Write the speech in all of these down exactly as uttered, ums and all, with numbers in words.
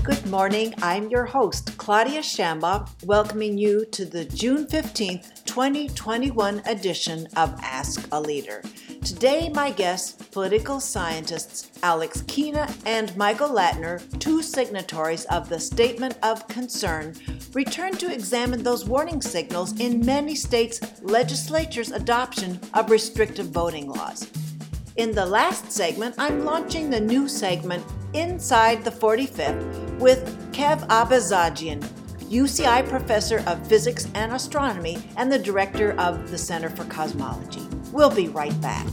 Good morning. I'm your host, Claudia Shambach, welcoming you to the June fifteenth, twenty twenty-one edition of Ask a Leader. Today, my guests, political scientists Alex Kina and Michael Latner, two signatories of the Statement of Concern, return to examine those warning signals in many states' legislatures' adoption of restrictive voting laws. In the last segment, I'm launching the new segment, Inside the forty-fifth, with Kev Abazagian, U C I professor of physics and astronomy and the director of the Center for Cosmology. We'll be right back.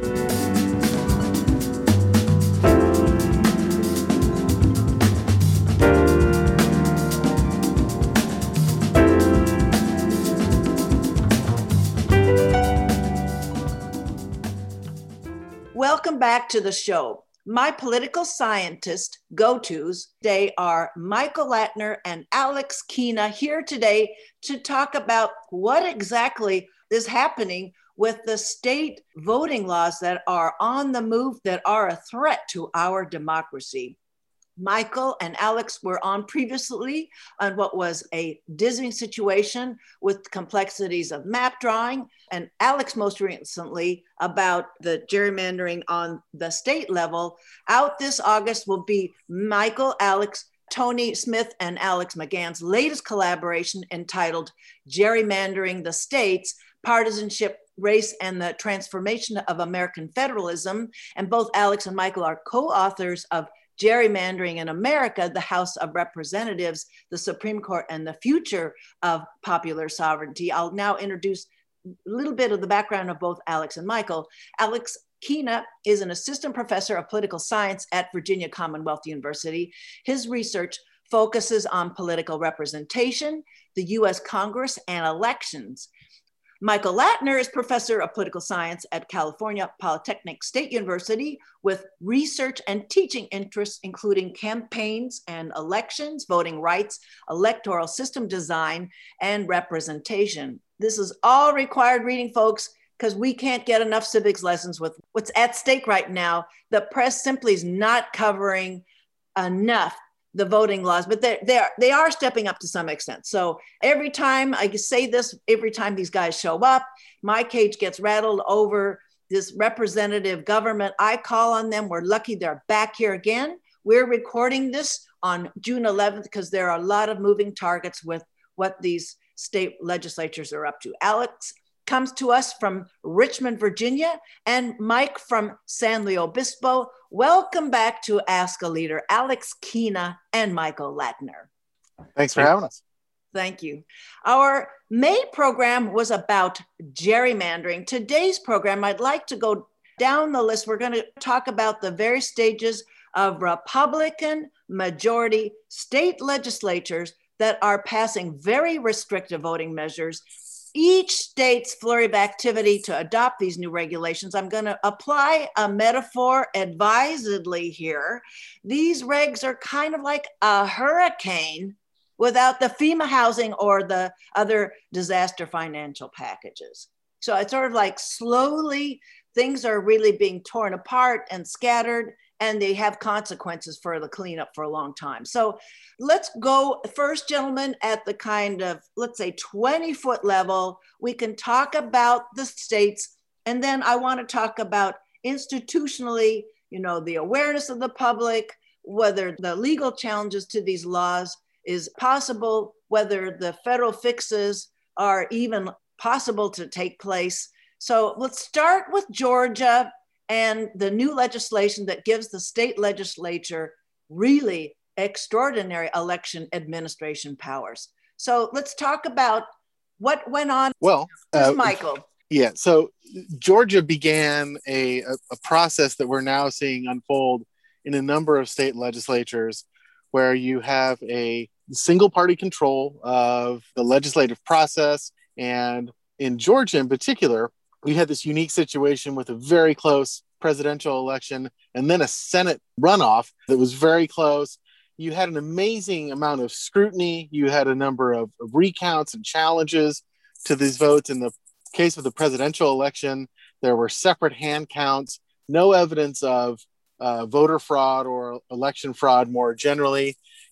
Welcome back to the show. My political scientist go-tos today are Michael Latner and Alex Kina, here today to talk about what exactly is happening with the state voting laws that are on the move, that are a threat to our democracy. Michael and Alex were on previously on what was a dizzying situation with complexities of map drawing, and Alex most recently about the gerrymandering on the state level. Out this August will be Michael, Alex, Tony Smith, and Alex McGann's latest collaboration entitled Gerrymandering the States, Partisanship, Race, and the Transformation of American Federalism. And both Alex and Michael are co-authors of Gerrymandering in America, the House of Representatives, the Supreme Court, and the Future of Popular Sovereignty. I'll now introduce a little bit of the background of both Alex and Michael. Alex Kina is an assistant professor of political science at Virginia Commonwealth University. His research focuses on political representation, the U S Congress, and elections. Michael Latner is professor of political science at California Polytechnic State University with research and teaching interests including campaigns and elections, voting rights, electoral system design, and representation. This is all required reading, folks, because we can't get enough civics lessons with what's at stake right now. The press simply is not covering enough the voting laws, but they they are, they are stepping up to some extent. So every time I say this, every time these guys show up, my cage gets rattled over this representative government. I call on them. We're lucky they're back here again. We're recording this on June eleventh because there are a lot of moving targets with what these state legislatures are up to. Alex comes to us from Richmond, Virginia, and Mike from San Luis Obispo. Welcome back to Ask a Leader, Alex Kina and Michael Latner. Thanks for having us. Thank you. Our May program was about gerrymandering. Today's program, I'd like to go down the list. We're going to talk about the various stages of Republican majority state legislatures that are passing very restrictive voting measures. Each state's flurry of activity to adopt these new regulations. I'm going to apply a metaphor advisedly here. These regs are kind of like a hurricane without the FEMA housing or the other disaster financial packages. So it's sort of like slowly things are really being torn apart and scattered, and they have consequences for the cleanup for a long time. So let's go first, gentlemen, at the kind of, let's say, twenty foot level. We can talk about the states, and then I want to talk about institutionally, you know, the awareness of the public, whether the legal challenges to these laws is possible, whether the federal fixes are even possible to take place. So let's start with Georgia and the new legislation that gives the state legislature really extraordinary election administration powers. So let's talk about what went on. Well, uh, Michael. Yeah, so Georgia began a, a, a process that we're now seeing unfold in a number of state legislatures where you have a single party control of the legislative process. And in Georgia in particular, we had this unique situation with a very close presidential election and then a Senate runoff that was very close. You had an amazing amount of scrutiny. You had a number of, of recounts and challenges to these votes. In the case of the presidential election, there were separate hand counts, no evidence of uh, voter fraud or election fraud more generally.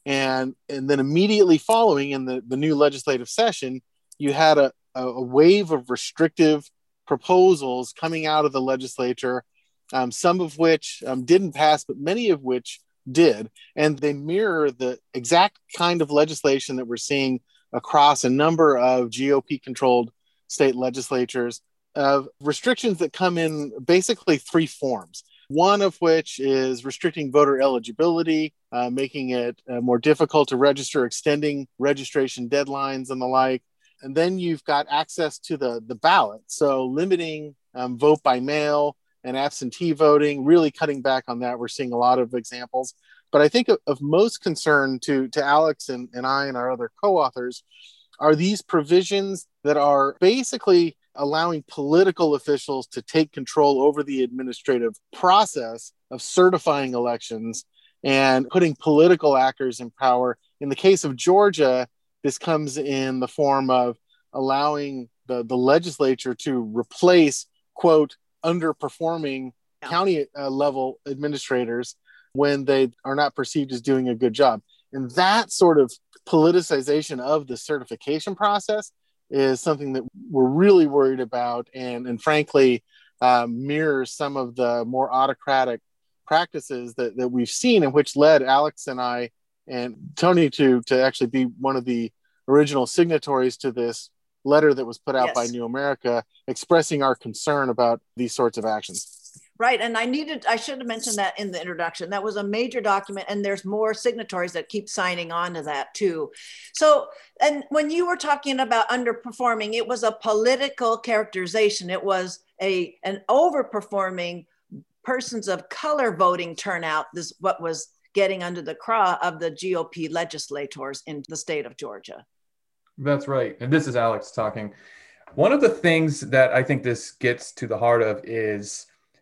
And, and then immediately following in the, the new legislative session, you had a, a wave of restrictive proposals coming out of the legislature, um, some of which um, didn't pass, but many of which did. And they mirror the exact kind of legislation that we're seeing across a number of G O P-controlled state legislatures, of restrictions that come in basically three forms. One of which is restricting voter eligibility, uh, making it uh, more difficult to register, extending registration deadlines and the like. And then you've got access to the, the ballot. So limiting um, vote by mail and absentee voting, really cutting back on that. We're seeing a lot of examples. But I think of, of most concern to, to Alex and, and I and our other co-authors are these provisions that are basically allowing political officials to take control over the administrative process of certifying elections and putting political actors in power. In the case of Georgia, this comes in the form of allowing the, the legislature to replace, quote, underperforming yeah. county uh, level administrators when they are not perceived as doing a good job. And that sort of politicization of the certification process is something that we're really worried about, and, and frankly, um, mirrors some of the more autocratic practices that, that we've seen, and which led Alex and I and Tony to, to actually be one of the original signatories to this letter that was put out yes. by New America, expressing our concern about these sorts of actions. Right. And I needed, I should have mentioned that in the introduction. That was a major document, and there's more signatories that keep signing on to that too. So, and when you were talking about underperforming, it was a political characterization. It was a an overperforming persons of color voting turnout. This what was getting under the craw of the G O P legislators in the state of Georgia. That's right. And this is Alex talking. One of the things that I think this gets to the heart of is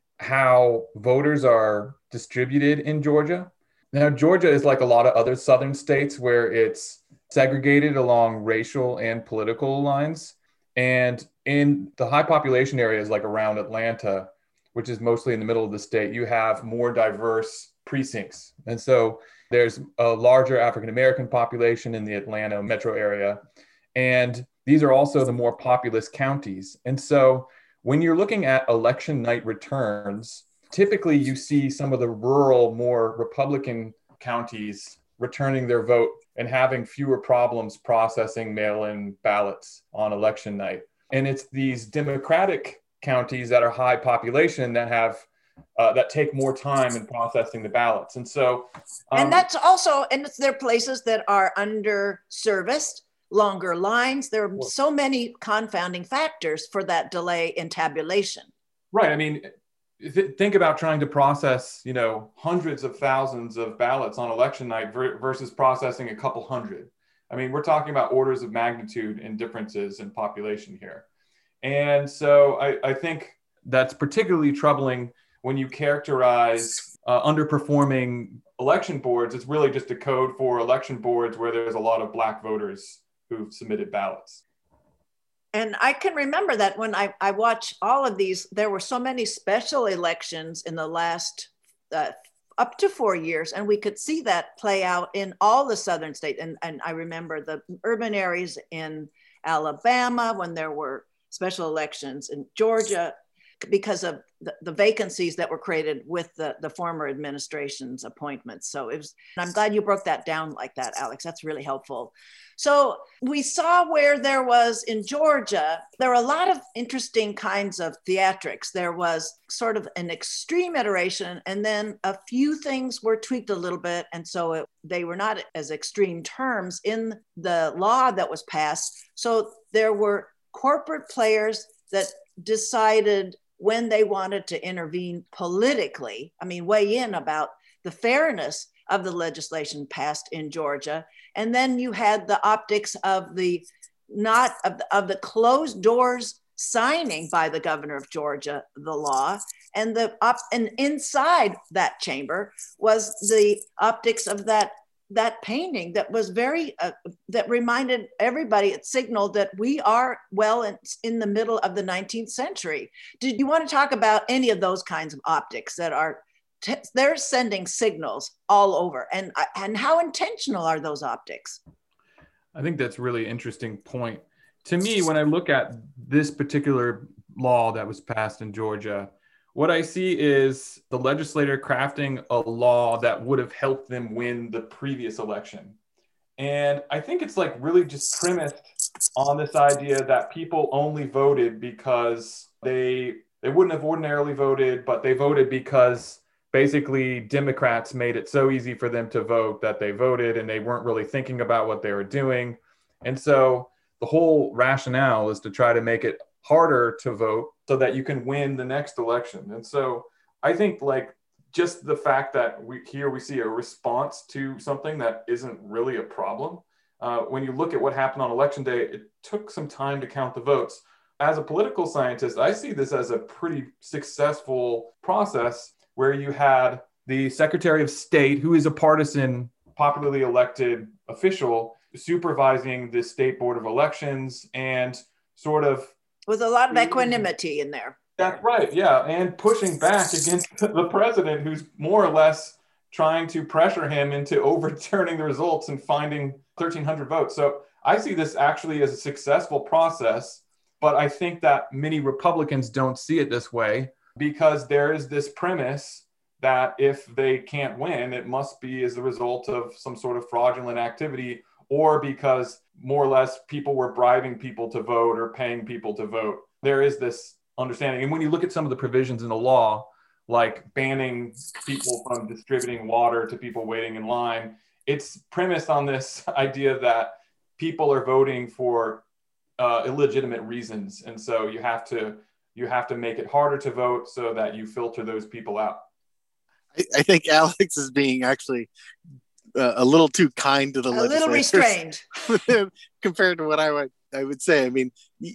how voters are distributed in Georgia. Now, Georgia is like a lot of other southern states where it's segregated along racial and political lines. And in the high population areas like around Atlanta, which is mostly in the middle of the state, you have more diverse precincts. And so there's a larger African-American population in the Atlanta metro area. And these are also the more populous counties. And so when you're looking at election night returns, typically you see some of the rural, more Republican counties returning their vote and having fewer problems processing mail-in ballots on election night. And it's these Democratic counties that are high population that have uh, that take more time in processing the ballots. And so, um, and that's also, and it's there places that are underserviced, longer lines. There are so many confounding factors for that delay in tabulation. Right. I mean, th- think about trying to process, you know, hundreds of thousands of ballots on election night ver- versus processing a couple hundred. I mean, we're talking about orders of magnitude in differences in population here. And so I, I think that's particularly troubling when you characterize uh, underperforming election boards. It's really just a code for election boards where there's a lot of Black voters who've submitted ballots. And I can remember that when I, I watched all of these, there were so many special elections in the last uh, up to four years. And we could see that play out in all the southern states. And, and I remember the urban areas in Alabama when there were special elections, in Georgia, because of the, the vacancies that were created with the, the former administration's appointments. So it was, and I'm glad you broke that down like that, Alex. That's really helpful. So we saw where there was in Georgia, there were a lot of interesting kinds of theatrics. There was sort of an extreme iteration, and then a few things were tweaked a little bit. And so it, they were not as extreme terms in the law that was passed. So there were corporate players that decided when they wanted to intervene politically, I mean, weigh in about the fairness of the legislation passed in Georgia. And then you had the optics of the not of the, of the closed doors signing by the governor of Georgia the law, and the up and inside that chamber was the optics of that that painting that was very uh, that reminded everybody, it signaled that we are well in, in the middle of the nineteenth century. Did you want to talk about any of those kinds of optics that are t- they're sending signals all over. And, and how intentional are those optics? I think that's a really interesting point. To me, when I look at this particular law that was passed in Georgia, what I see is the legislator crafting a law that would have helped them win the previous election. And I think it's like really just premised on this idea that people only voted because they they wouldn't have ordinarily voted, but they voted because basically Democrats made it so easy for them to vote that they voted, and they weren't really thinking about what they were doing. And so the whole rationale is to try to make it harder to vote so that you can win the next election. And so I think like just the fact that we here we see a response to something that isn't really a problem. Uh, when you look at what happened on election day, it took some time to count the votes. As a political scientist, I see this as a pretty successful process where you had the Secretary of State, who is a partisan, popularly elected official, supervising the State Board of Elections and sort of... With a lot of equanimity in there. That's right, yeah, and pushing back against the president, who's more or less trying to pressure him into overturning the results and finding thirteen hundred votes. So I see this actually as a successful process, but I think that many Republicans don't see it this way because there is this premise that if they can't win, it must be as a result of some sort of fraudulent activity or because more or less people were bribing people to vote or paying people to vote. There is this understanding. And when you look at some of the provisions in the law, like banning people from distributing water to people waiting in line, it's premised on this idea that people are voting for uh, illegitimate reasons. And so you have to you have to make it harder to vote so that you filter those people out. I, I think Alex is being actually uh, a little too kind to the legislators. A little restrained. Compared to what I would I would say. I mean,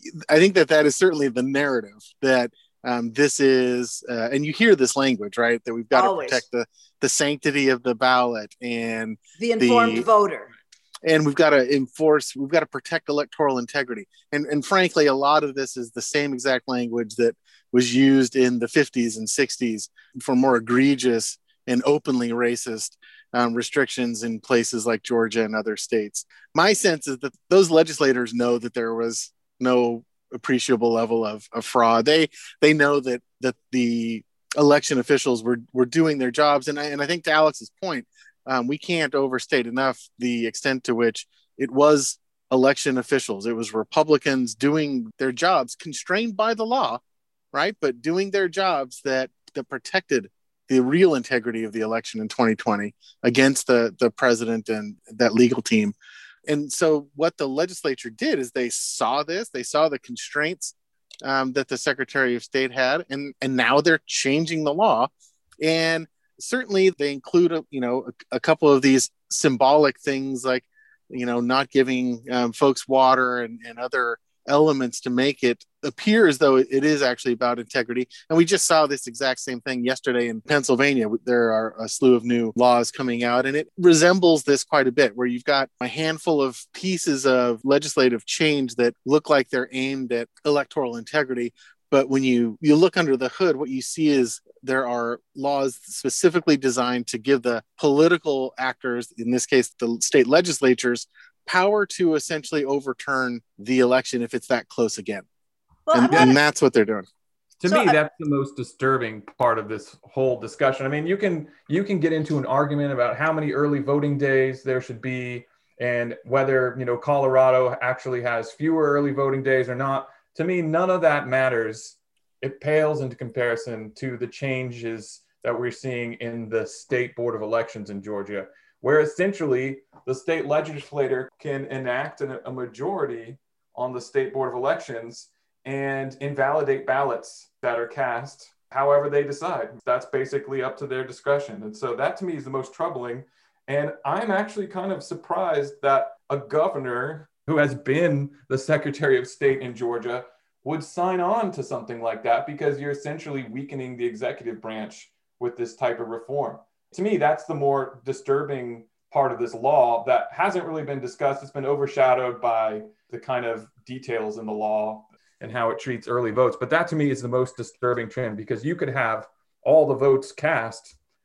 I think that that is certainly the narrative that um, this is, uh, and you hear this language, right? That we've got Always. to protect the, the sanctity of the ballot and the informed the, voter. And we've got to enforce, we've got to protect electoral integrity. And, and frankly, a lot of this is the same exact language that was used in the fifties and sixties for more egregious and openly racist Um, restrictions in places like Georgia and other states. My sense is that those legislators know that there was no appreciable level of, of fraud. They they know that that the election officials were were doing their jobs. And I, and I think to Alex's point, um, we can't overstate enough the extent to which it was election officials. It was Republicans doing their jobs, constrained by the law, right? But doing their jobs that that protected the real integrity of the election in twenty twenty against the, the president and that legal team. And so what the legislature did is they saw this, they saw the constraints um, that the Secretary of State had, and, and now they're changing the law. And certainly they include, a, you know, a, a couple of these symbolic things like, you know, not giving um, folks water and, and other elements to make it appear as though it is actually about integrity. And we just saw this exact same thing yesterday in Pennsylvania. There are a slew of new laws coming out, and it resembles this quite a bit, where you've got a handful of pieces of legislative change that look like they're aimed at electoral integrity. But when you, you look under the hood, what you see is there are laws specifically designed to give the political actors, in this case, the state legislatures, power to essentially overturn the election if it's that close again. Well, and, and that's what they're doing. To so, me, that's the most disturbing part of this whole discussion. I mean, you can you can get into an argument about how many early voting days there should be and whether, you know, Colorado actually has fewer early voting days or not. To me, none of that matters. It pales into comparison to the changes that we're seeing in the State Board of Elections in Georgia, where essentially the state legislator can enact a majority on the State Board of Elections and invalidate ballots that are cast however they decide. That's basically up to their discretion. And so that to me is the most troubling. And I'm actually kind of surprised that a governor who has been the Secretary of State in Georgia would sign on to something like that, because you're essentially weakening the executive branch with this type of reform. To me, that's the more disturbing part of this law that hasn't really been discussed. It's been overshadowed by the kind of details in the law and how it treats early votes. But that to me is the most disturbing trend, because you could have all the votes cast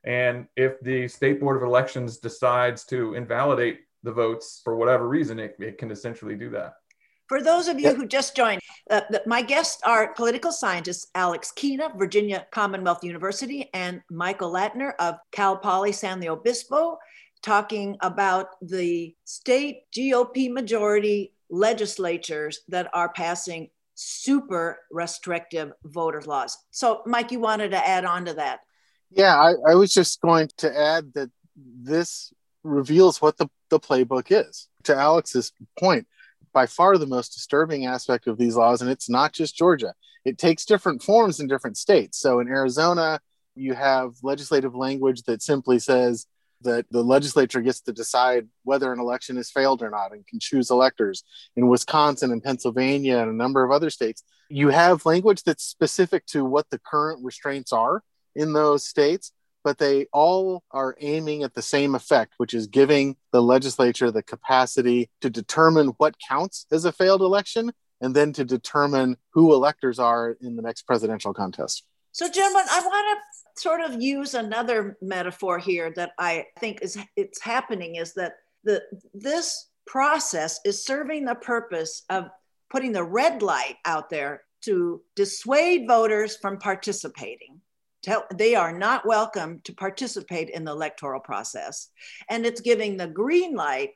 And if the State Board of Elections decides to invalidate the votes for whatever reason, it, it can essentially do that. For those of you Yep. who just joined, uh, the, my guests are political scientists Alex Kina, Virginia Commonwealth University, and Michael Latner of Cal Poly San Luis Obispo, talking about the state G O P majority legislatures that are passing super restrictive voter laws. So, Mike, you wanted to add on to that. Yeah, I, I was just going to add that this reveals what the, the playbook is. To Alex's point, by far the most disturbing aspect of these laws, and it's not just Georgia, it takes different forms in different states. So in Arizona, you have legislative language that simply says that the legislature gets to decide whether an election is failed or not and can choose electors. In Wisconsin and Pennsylvania and a number of other states, you have language that's specific to what the current restraints are in those states, but they all are aiming at the same effect, which is giving the legislature the capacity to determine what counts as a failed election and then to determine who electors are in the next presidential contest. So, gentlemen, I want to sort of use another metaphor here that I think is it's happening is that the this process is serving the purpose of putting the red light out there to dissuade voters from participating. Tell, they are not welcome to participate in the electoral process. And it's giving the green light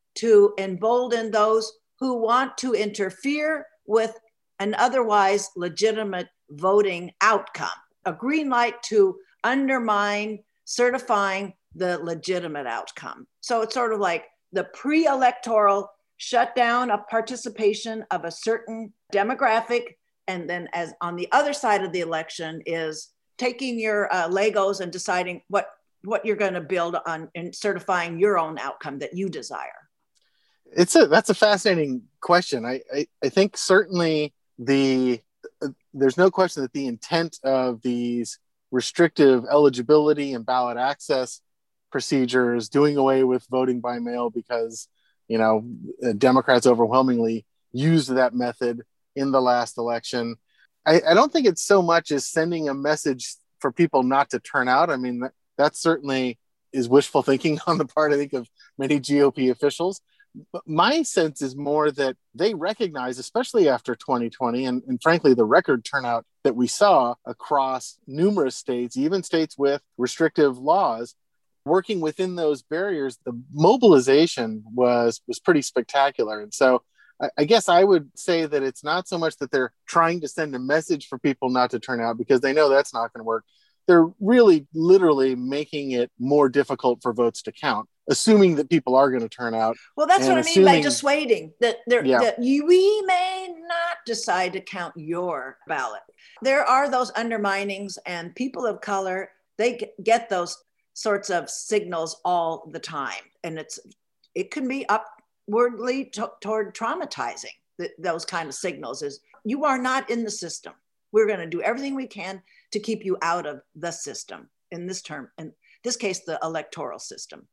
to embolden those who want to interfere with an otherwise legitimate voting outcome. A green light to undermine certifying the legitimate outcome. So it's sort of like the pre-electoral shutdown of participation of a certain demographic. And then as on the other side of the election is taking your uh, Legos and deciding what, what you're going to build on and certifying your own outcome that you desire. It's a, that's a fascinating question. I, I, I think certainly the, uh, there's no question that the intent of these restrictive eligibility and ballot access procedures, doing away with voting by mail because, you know, Democrats overwhelmingly used that method in the last election. I, I don't think it's so much as sending a message for people not to turn out. I mean, that, that certainly is wishful thinking on the part, I think, of many G O P officials. But my sense is more that they recognize, especially after twenty twenty, and, and frankly, the record turnout that we saw across numerous states, even states with restrictive laws, working within those barriers, the mobilization was, was pretty spectacular. And so I guess I would say that it's not so much that they're trying to send a message for people not to turn out because they know that's not going to work. They're really literally making it more difficult for votes to count, assuming that people are going to turn out. Well, that's what I assuming, mean by dissuading, that, there, yeah. that you, we may not decide to count your ballot. There are those underminings, and people of color, they get those sorts of signals all the time. And it's it can be up wordly t- toward traumatizing th- those kind of signals is you are not in the system. We're going to do everything we can to keep you out of the system in this term, in this case, the electoral system.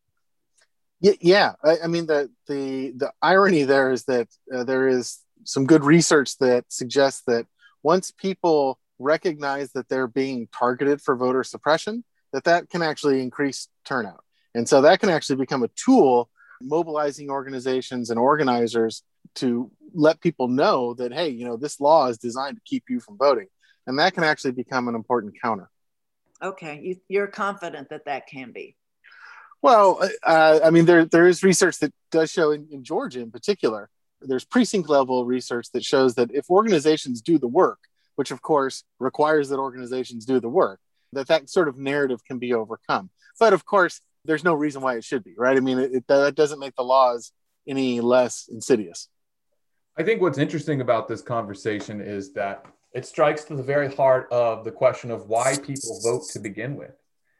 Yeah, yeah. I, I mean, the, the, the irony there is that uh, there is some good research that suggests that once people recognize that they're being targeted for voter suppression, that that can actually increase turnout. And so that can actually become a tool mobilizing organizations and organizers to let people know that, hey, you know, this law is designed to keep you from voting. And that can actually become an important counter. Okay. You, you're confident that that can be. Well, uh, I mean, there there is research that does show in, in Georgia in particular, there's precinct level research that shows that if organizations do the work, which of course requires that organizations do the work, that that sort of narrative can be overcome. But of course, there's no reason why it should be, right? I mean, it, it, that doesn't make the laws any less insidious. I think what's interesting about this conversation is that it strikes to the very heart of the question of why people vote to begin with.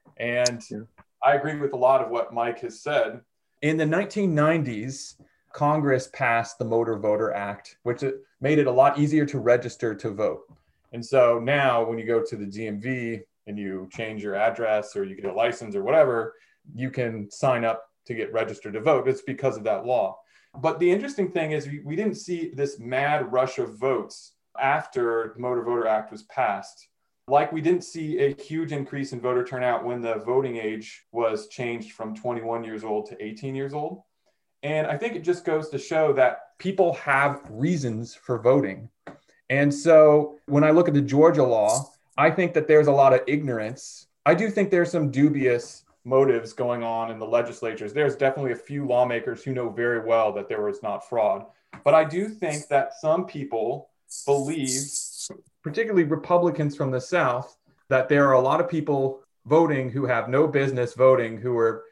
And yeah. I agree with a lot of what Mike has said. In the nineteen nineties, Congress passed the Motor Voter Act, which it made it a lot easier to register to vote. And so now when you go to the D M V and you change your address or you get a license or whatever, you can sign up to get registered to vote. It's because of that law. But the interesting thing is we, we didn't see this mad rush of votes after the Motor Voter Act was passed. Like we didn't see a huge increase in voter turnout when the voting age was changed from twenty-one years old to eighteen years old. And I think it just goes to show that people have reasons for voting. And so when I look at the Georgia law, I think that there's a lot of ignorance. I do think there's some dubious motives going on in the legislatures. There's definitely a few lawmakers who know very well that there was not fraud. But I do think that some people believe, particularly Republicans from the South, that there are a lot of people voting who have no business voting, who are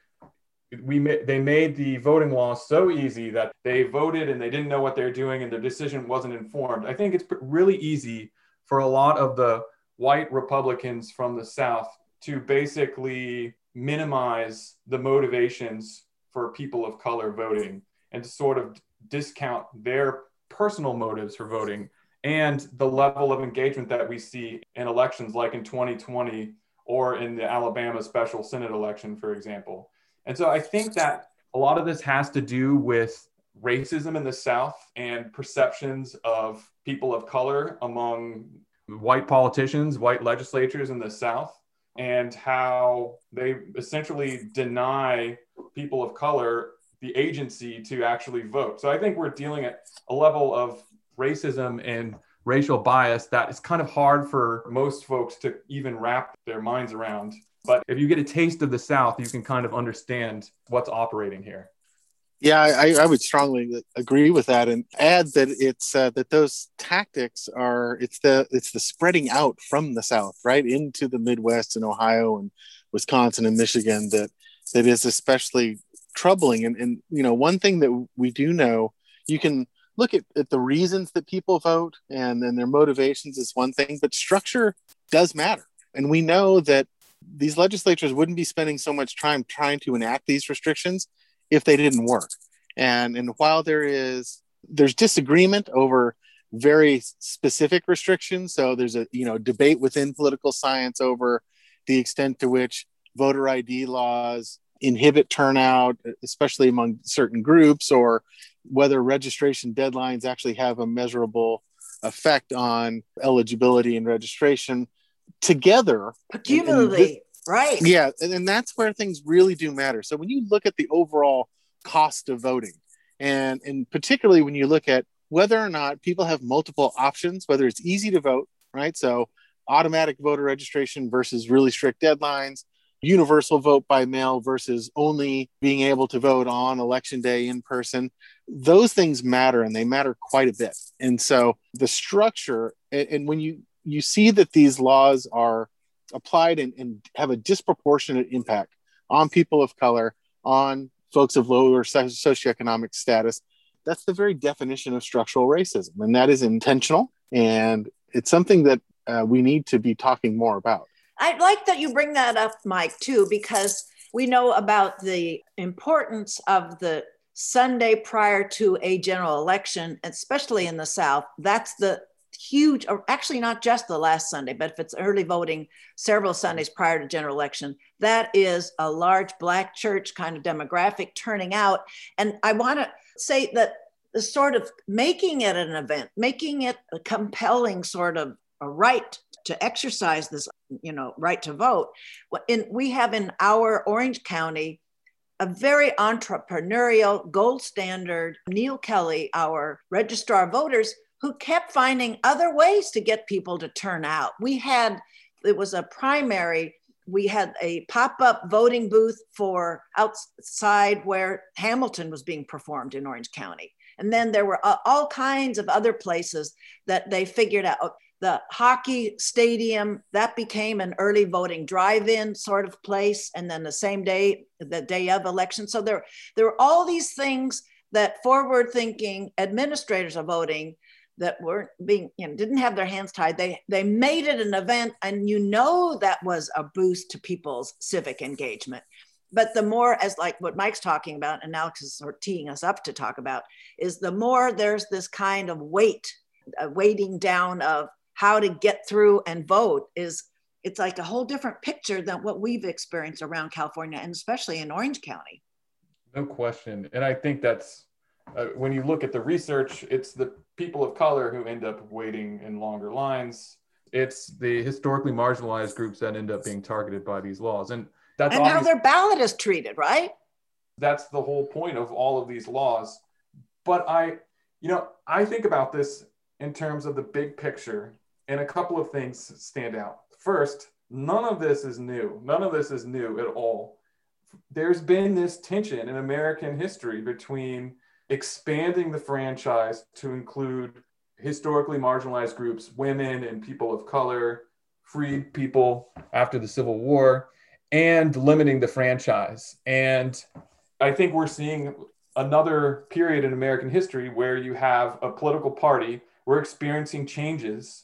we they made the voting law so easy that they voted and they didn't know what they're doing and their decision wasn't informed. I think it's really easy for a lot of the white Republicans from the South to basically minimize the motivations for people of color voting and to sort of discount their personal motives for voting and the level of engagement that we see in elections like in twenty twenty or in the Alabama special Senate election, for example. And so I think that a lot of this has to do with racism in the South and perceptions of people of color among white politicians, white legislatures in the South, and how they essentially deny people of color the agency to actually vote. So I think we're dealing at a level of racism and racial bias that is kind of hard for most folks to even wrap their minds around. But if you get a taste of the South, you can kind of understand what's operating here. Yeah, I, I would strongly agree with that, and add that it's uh, that those tactics are it's the it's the spreading out from the South right into the Midwest and Ohio and Wisconsin and Michigan that that is especially troubling. And, and you know, one thing that we do know, you can look at, at the reasons that people vote and then their motivations is one thing, but structure does matter. And we know that these legislatures wouldn't be spending so much time trying to enact these restrictions if they didn't work. And and while there is there's disagreement over very specific restrictions, so there's a you know debate within political science over the extent to which voter I D laws inhibit turnout, especially among certain groups, or whether registration deadlines actually have a measurable effect on eligibility and registration. Together, cumulatively, right? Yeah, and, and that's where things really do matter. So when you look at the overall cost of voting, and and particularly when you look at whether or not people have multiple options, whether it's easy to vote, right? So automatic voter registration versus really strict deadlines, universal vote by mail versus only being able to vote on election day in person. Those things matter, and they matter quite a bit. And so the structure, and, and when you you see that these laws are applied and, and have a disproportionate impact on people of color, on folks of lower socioeconomic status, that's the very definition of structural racism. And that is intentional. And it's something that uh, we need to be talking more about. I like that you bring that up, Mike, too, because we know about the importance of the Sunday prior to a general election, especially in the South. That's the huge, or actually not just the last Sunday, but if it's early voting, several Sundays prior to general election, that is a large Black church kind of demographic turning out. And I want to say that the sort of making it an event, making it a compelling sort of a right to exercise this, you know, right to vote. In, we have in our Orange County a very entrepreneurial, gold standard Neil Kelly, our registrar of voters, who kept finding other ways to get people to turn out. We had, it was a primary, we had a pop-up voting booth for outside where Hamilton was being performed in Orange County. And then there were uh, all kinds of other places that they figured out. The hockey stadium, that became an early voting drive-in sort of place. And then the same day, the day of election. So there, there were all these things that forward-thinking administrators of voting that weren't being, you know, didn't have their hands tied. They they made it an event, and you know that was a boost to people's civic engagement. But the more, as like what Mike's talking about, and Alex is sort of teeing us up to talk about, is the more there's this kind of weight, a weighting down of how to get through and vote, is it's like a whole different picture than what we've experienced around California, and especially in Orange County. No question. And I think that's, uh, when you look at the research, it's the people of color who end up waiting in longer lines. It's the historically marginalized groups that end up being targeted by these laws. And that's and how their ballot is treated, right? That's the whole point of all of these laws. But I, you know, I think about this in terms of the big picture, and a couple of things stand out. First, none of this is new. None of this is new at all. There's been this tension in American history between expanding the franchise to include historically marginalized groups, women and people of color, freed people after the Civil War, and limiting the franchise. And I think we're seeing another period in American history where you have a political party. We're experiencing changes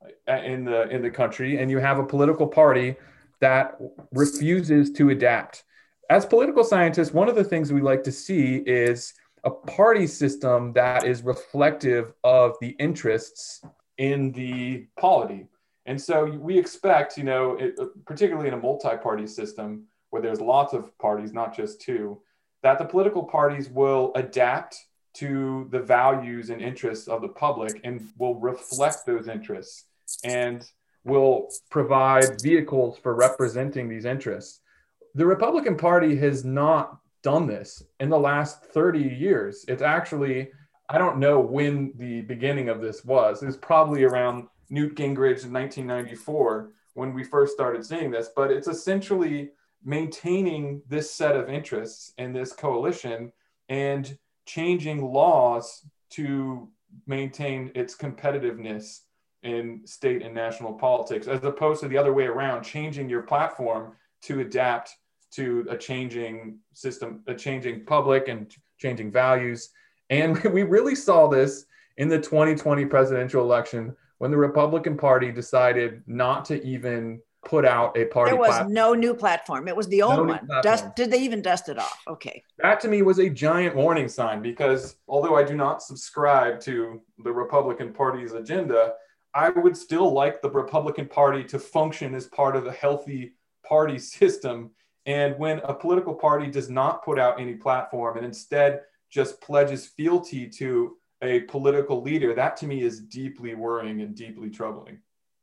in the in the country, and you have a political party that refuses to adapt. As political scientists, one of the things we like to see is a party system that is reflective of the interests in the polity. And so we expect, you know, it, particularly in a multi-party system where there's lots of parties, not just two, that the political parties will adapt to the values and interests of the public and will reflect those interests and will provide vehicles for representing these interests. The Republican Party has not done this in the last thirty years. It's actually, I don't know when the beginning of this was. It was probably around Newt Gingrich in nineteen ninety-four when we first started seeing this, but it's essentially maintaining this set of interests in this coalition and changing laws to maintain its competitiveness in state and national politics, as opposed to the other way around, changing your platform to adapt to a changing system, a changing public and changing values. And we really saw this in the twenty twenty presidential election when the Republican Party decided not to even put out a party There was platform. no new platform. It was the old No one. Dust, did they even dust it off? Okay. That to me was a giant warning sign, because although I do not subscribe to the Republican Party's agenda, I would still like the Republican Party to function as part of a healthy party system. And when a political party does not put out any platform and instead just pledges fealty to a political leader, that to me is deeply worrying and deeply troubling.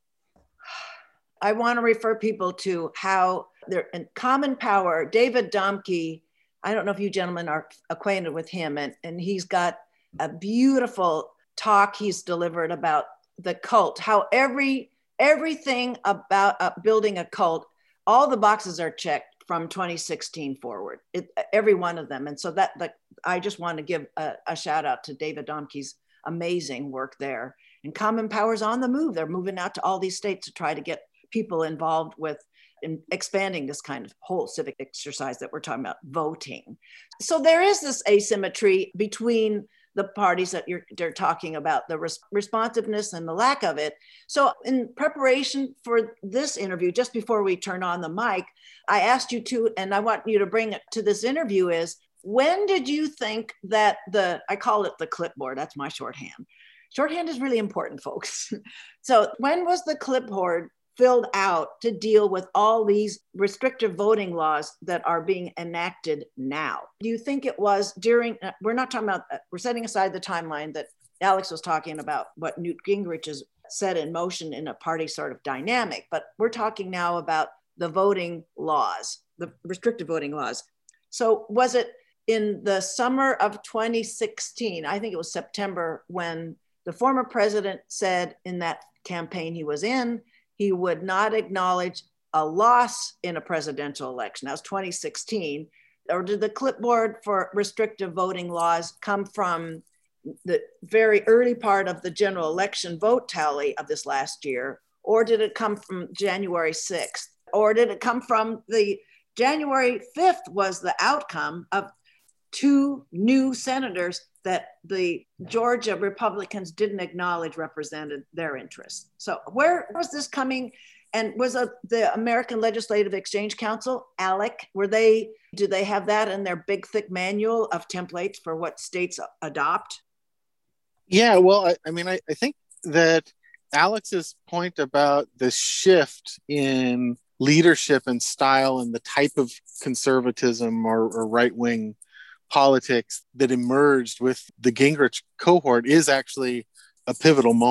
I want to refer people to how they're in Common Power. David Domke, I don't know if you gentlemen are acquainted with him, and, and he's got a beautiful talk he's delivered about the cult, how every everything about uh, building a cult, all the boxes are checked from twenty sixteen forward, it, every one of them. And so that, that I just want to give a, a shout out to David Domke's amazing work there. And Common Power's on the move. They're moving out to all these states to try to get people involved with in expanding this kind of whole civic exercise that we're talking about, voting. So there is this asymmetry between the parties that you're they're talking about, the res- responsiveness and the lack of it. So in preparation for this interview, just before we turn on the mic, I asked you to, and I want you to bring it to this interview, is when did you think that the, I call it the clipboard, that's my shorthand. Shorthand is really important, folks. So when was the clipboard filled out to deal with all these restrictive voting laws that are being enacted now? Do you think it was during, we're not talking about, we're setting aside the timeline that Alex was talking about, what Newt Gingrich has set in motion in a party sort of dynamic, but we're talking now about the voting laws, the restrictive voting laws. So was it in the summer of twenty sixteen, I think it was September, when the former president said in that campaign he was in, he would not acknowledge a loss in a presidential election. That was twenty sixteen. Or did the clipboard for restrictive voting laws come from the very early part of the general election vote tally of this last year? Or did it come from January sixth? Or did it come from the January fifth was the outcome of two new senators that the Georgia Republicans didn't acknowledge represented their interests. So where was this coming? And was a, the American Legislative Exchange Council, ALEC, were they, do they have that in their big, thick manual of templates for what states adopt? Yeah, well, I, I mean, I, I think that Alex's point about the shift in leadership and style and the type of conservatism or, or right-wing politics that emerged with the Gingrich cohort is actually a pivotal moment.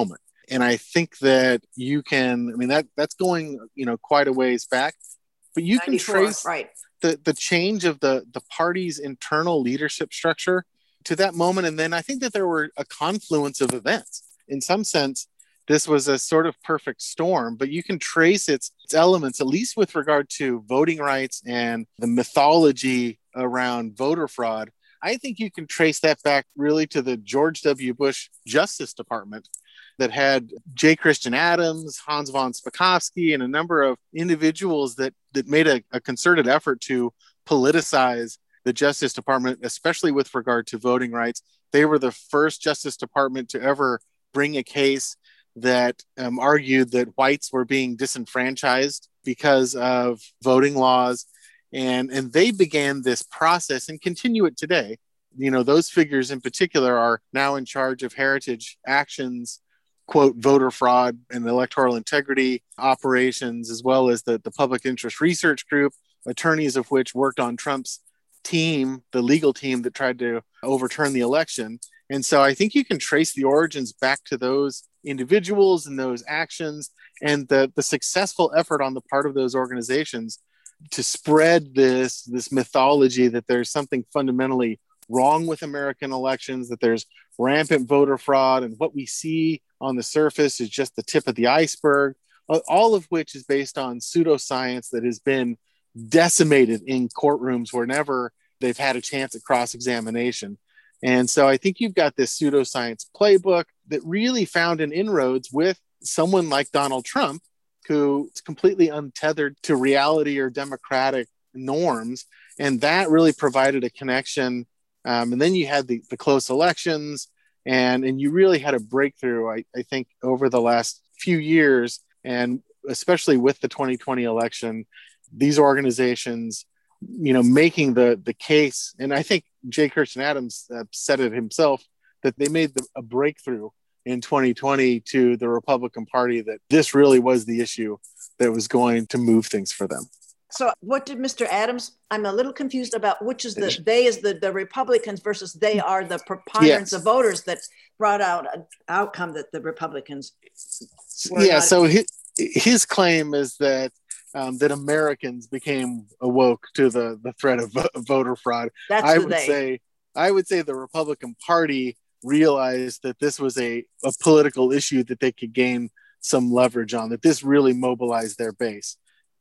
And I think that you can, I mean, that that's going, you know, quite a ways back, but you can trace right. the, the change of the, the party's internal leadership structure to that moment. And then I think that there were a confluence of events. In some sense, this was a sort of perfect storm, but you can trace its, its elements, at least with regard to voting rights and the mythology around voter fraud. I think you can trace that back really to the George W. Bush Justice Department that had J. Christian Adams, Hans von Spakovsky, and a number of individuals that, that made a, a concerted effort to politicize the Justice Department, especially with regard to voting rights. They were the first Justice Department to ever bring a case that um, argued that whites were being disenfranchised because of voting laws. And, and they began this process and continue it today. You know, those figures in particular are now in charge of Heritage Action's, quote, voter fraud and electoral integrity operations, as well as the, the Public Interest Research Group, attorneys of which worked on Trump's team, the legal team that tried to overturn the election. And so I think you can trace the origins back to those individuals and those actions and the, the successful effort on the part of those organizations to spread this, this mythology that there's something fundamentally wrong with American elections, that there's rampant voter fraud, and what we see on the surface is just the tip of the iceberg, all of which is based on pseudoscience that has been decimated in courtrooms whenever they've had a chance at cross-examination. And so I think you've got this pseudoscience playbook that really found an inroads with someone like Donald Trump, who is completely untethered to reality or democratic norms. And that really provided a connection. Um, and then you had the, the close elections, and, and you really had a breakthrough, I, I think, over the last few years, and especially with the twenty twenty election, these organizations, you know, making the, the case. And I think J. Christian Adams uh, said it himself, that they made the, a breakthrough in twenty twenty to the Republican Party, that this really was the issue that was going to move things for them. So what did Mister Adams, I'm a little confused about which is the, they is the, the Republicans versus they are the preponderance yes. of voters that brought out an outcome that the Republicans were Yeah, not- so his, his claim is that um, that Americans became awoke to the, the threat of vo- voter fraud. That's I the would they. say, I would say the Republican Party realized that this was a, a political issue that they could gain some leverage on, that this really mobilized their base.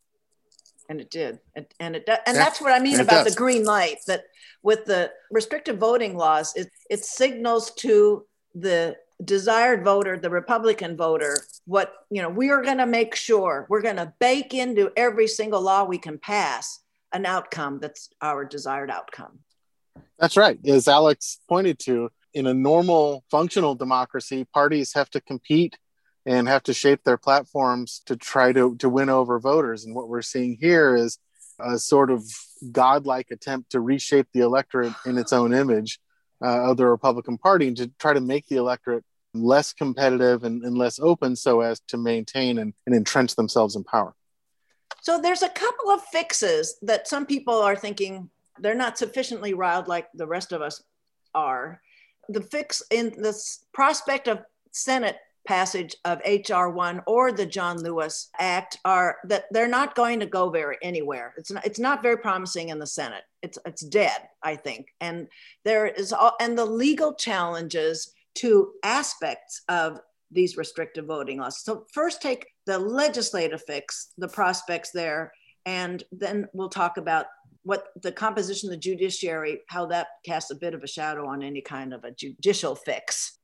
And it did. And, and it and that's what I mean it about does. the green light, that with the restrictive voting laws, it, it signals to the desired voter, the Republican voter, what, you know, we are going to make sure we're going to bake into every single law we can pass an outcome that's our desired outcome. That's right. As Alex pointed to, in a normal functional democracy, parties have to compete and have to shape their platforms to try to, to win over voters. And what we're seeing here is a sort of godlike attempt to reshape the electorate in its own image uh, of the Republican Party, and to try to make the electorate less competitive and, and less open so as to maintain and, and entrench themselves in power. So there's a couple of fixes that some people are thinking they're not sufficiently riled like the rest of us are. The fix in the prospect of Senate passage of H R one or the John Lewis Act are that they're not going to go very anywhere. It's not, it's not very promising in the Senate. It's it's dead, I think. And there is all, and the legal challenges to aspects of these restrictive voting laws. So first take the legislative fix, the prospects there, and then we'll talk about what the composition of the judiciary, how that casts a bit of a shadow on any kind of a judicial fix.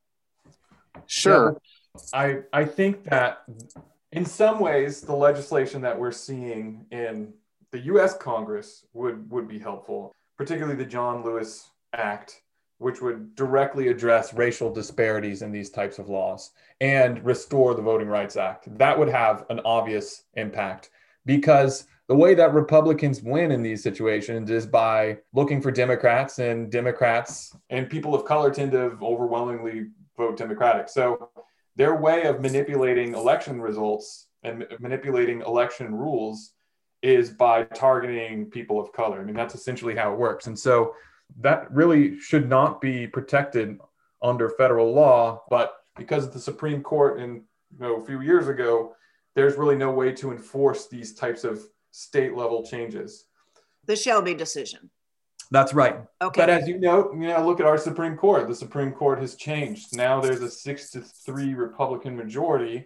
Sure. Yeah, I, I think that in some ways, the legislation that we're seeing in the U S Congress would, would be helpful, particularly the John Lewis Act, which would directly address racial disparities in these types of laws and restore the Voting Rights Act. That would have an obvious impact, because the way that Republicans win in these situations is by looking for Democrats, and Democrats and people of color tend to overwhelmingly vote Democratic. So their way of manipulating election results and manipulating election rules is by targeting people of color. I mean, that's essentially how it works. And so that really should not be protected under federal law, but because the Supreme Court in you know, a few years ago, there's really no way to enforce these types of state level changes. The Shelby decision. That's right. Okay. But as you know, you know, look at our Supreme Court. The Supreme Court has changed. Now there's a six to three Republican majority,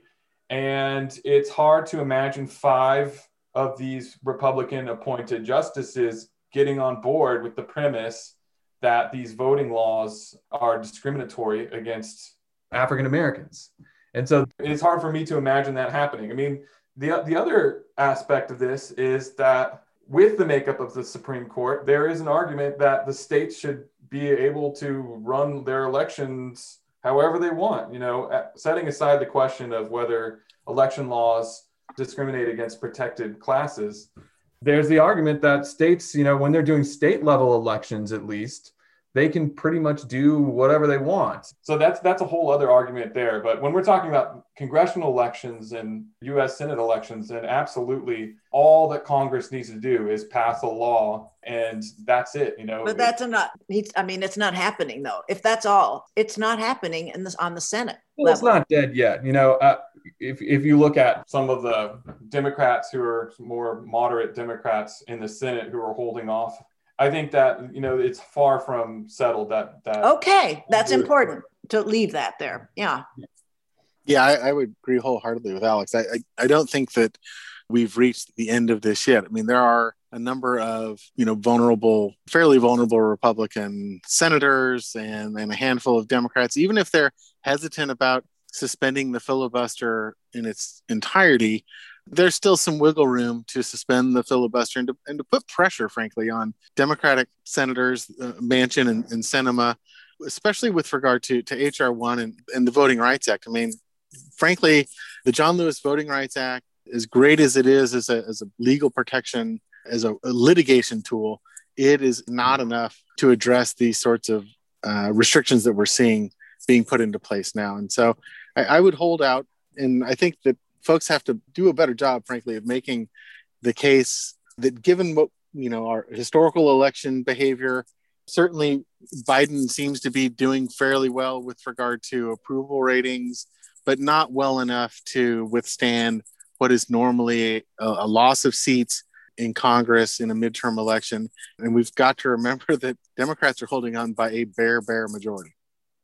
and it's hard to imagine five of these Republican appointed justices getting on board with the premise that these voting laws are discriminatory against African Americans. And so it's hard for me to imagine that happening. I mean, the, the other aspect of this is that with the makeup of the Supreme Court, there is an argument that the states should be able to run their elections however they want, you know, setting aside the question of whether election laws discriminate against protected classes. There's the argument that states, you know, when they're doing state level elections, at least, they can pretty much do whatever they want. So that's that's a whole other argument there. But when we're talking about congressional elections and U S Senate elections, then absolutely all that Congress needs to do is pass a law, and that's it. You know, but that's not. I mean, it's not happening though. If that's all, it's not happening in this on the Senate. Well, it's not dead yet. You know, uh, if if you look at some of the Democrats who are more moderate Democrats in the Senate who are holding off, I think that, you know, it's far from settled that that. Okay, that's important to leave that there. Yeah. Yeah, I, I would agree wholeheartedly with Alex. I, I I don't think that we've reached the end of this yet. I mean, there are a number of, you know, vulnerable, fairly vulnerable Republican senators and, and a handful of Democrats, even if they're hesitant about suspending the filibuster in its entirety, there's still some wiggle room to suspend the filibuster and to, and to put pressure, frankly, on Democratic senators, uh, Manchin and, and Sinema, especially with regard to, to H R one and, and the Voting Rights Act. I mean, frankly, the John Lewis Voting Rights Act, as great as it is as a, as a legal protection, as a, a litigation tool, it is not enough to address these sorts of uh, restrictions that we're seeing being put into place now. And so I, I would hold out, and I think that folks have to do a better job, frankly, of making the case that given what, you know, our historical election behavior, certainly Biden seems to be doing fairly well with regard to approval ratings, but not well enough to withstand what is normally a, a loss of seats in Congress in a midterm election. And we've got to remember that Democrats are holding on by a bare, bare majority.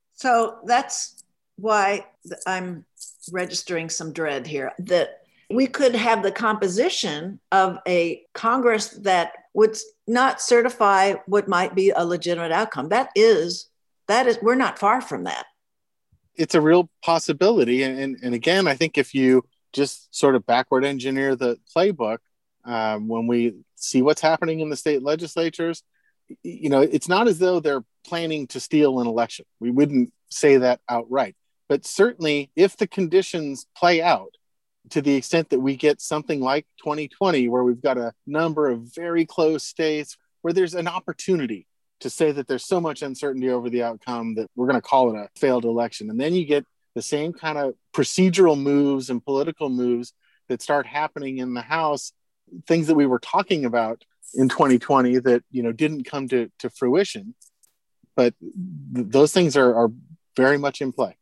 So that's why I'm registering some dread here, that we could have the composition of a Congress that would not certify what might be a legitimate outcome. That is, that is, we're not far from that. It's a real possibility. And, and, and again, I think if you just sort of backward engineer the playbook, um, when we see what's happening in the state legislatures, you know, it's not as though they're planning to steal an election. We wouldn't say that outright. But certainly, if the conditions play out to the extent that we get something like twenty twenty, where we've got a number of very close states where there's an opportunity to say that there's so much uncertainty over the outcome that we're going to call it a failed election. And then you get the same kind of procedural moves and political moves that start happening in the House, things that we were talking about in twenty twenty that, you know, didn't come to, to fruition. But th- those things are, are very much in play.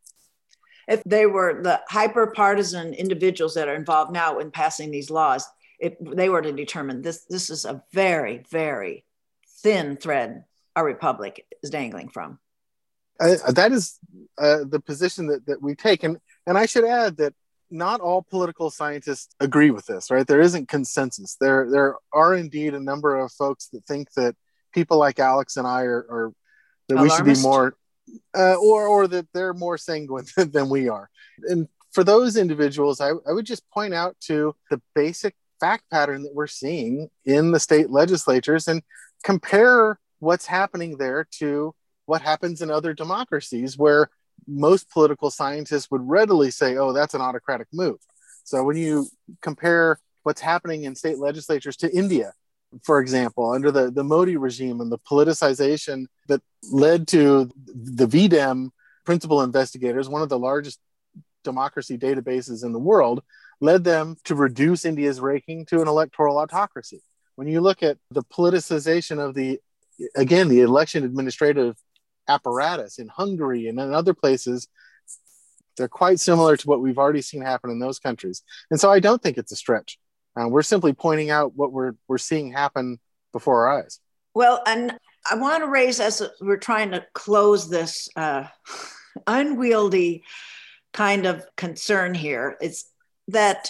If they were the hyper-partisan individuals that are involved now in passing these laws, if they were to determine this, this is a very, very thin thread our republic is dangling from. Uh, that is uh, the position that, that we take. And, and I should add that not all political scientists agree with this, right? There isn't consensus. There, there are indeed a number of folks that think that people like Alex and I are, are that Alarmist. We should be more, uh, or, or that they're more sanguine than we are. And for those individuals, I, I would just point out to the basic fact pattern that we're seeing in the state legislatures and compare what's happening there to what happens in other democracies where most political scientists would readily say, oh, that's an autocratic move. So when you compare what's happening in state legislatures to India, for example, under the, the Modi regime and the politicization that led to the V D E M principal investigators, one of the largest democracy databases in the world, led them to reduce India's ranking to an electoral autocracy. When you look at the politicization of the, again, the election administrative apparatus in Hungary and in other places, They're quite similar to what we've already seen happen in those countries. And so I don't think it's a stretch. Uh, we're simply pointing out what we're we're seeing happen before our eyes. Well, and I want to raise, as we're trying to close this uh, unwieldy kind of concern here, it's that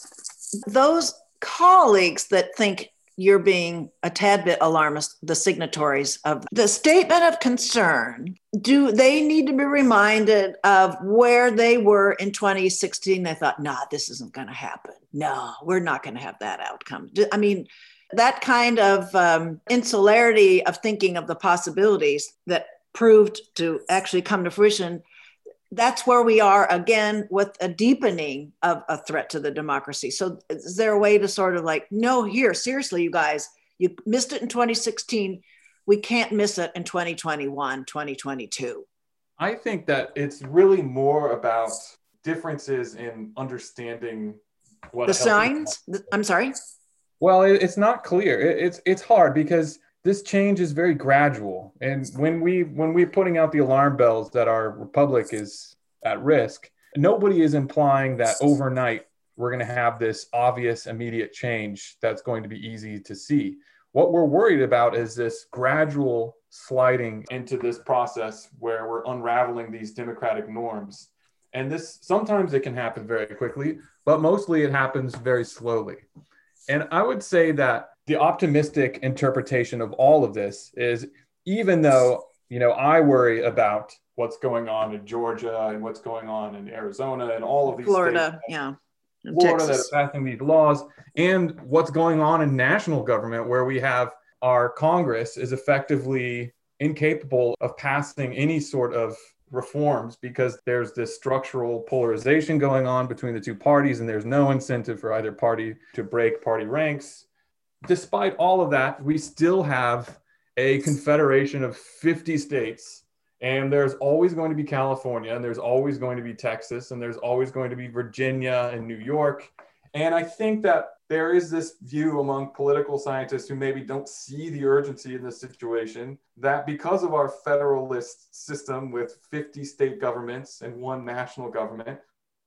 those colleagues that think you're being a tad bit alarmist, the signatories of the statement of concern, do they need to be reminded of where they were in twenty sixteen? They thought, nah, this isn't going to happen. No, we're not going to have that outcome. I mean, that kind of um, insularity of thinking of the possibilities that proved to actually come to fruition, that's where we are again with a deepening of a threat to the democracy. So is there a way to sort of like, no, here, seriously, you guys, you missed it in twenty sixteen. We can't miss it in twenty twenty-one, twenty twenty-two. I think that it's really more about differences in understanding what the signs. I'm sorry. Well, it, it's not clear. It, it's it's hard because this change is very gradual, and when we when we're putting out the alarm bells that our republic is at risk, nobody is implying that overnight we're going to have this obvious immediate change that's going to be easy to see. What we're worried about is this gradual sliding into this process where we're unraveling these democratic norms. And this sometimes it can happen very quickly, but mostly it happens very slowly. And I would say that the optimistic interpretation of all of this is, even though, you know, I worry about what's going on in Georgia and what's going on in Arizona and all of these Florida, states, yeah, and Florida Texas, that are passing these laws, and what's going on in national government, where we have our Congress is effectively incapable of passing any sort of reforms because there's this structural polarization going on between the two parties, and there's no incentive for either party to break party ranks. Despite all of that, we still have a confederation of fifty states, and there's always going to be California, and there's always going to be Texas, and there's always going to be Virginia and New York. And I think that there is this view among political scientists who maybe don't see the urgency in this situation, that because of our federalist system with fifty state governments and one national government,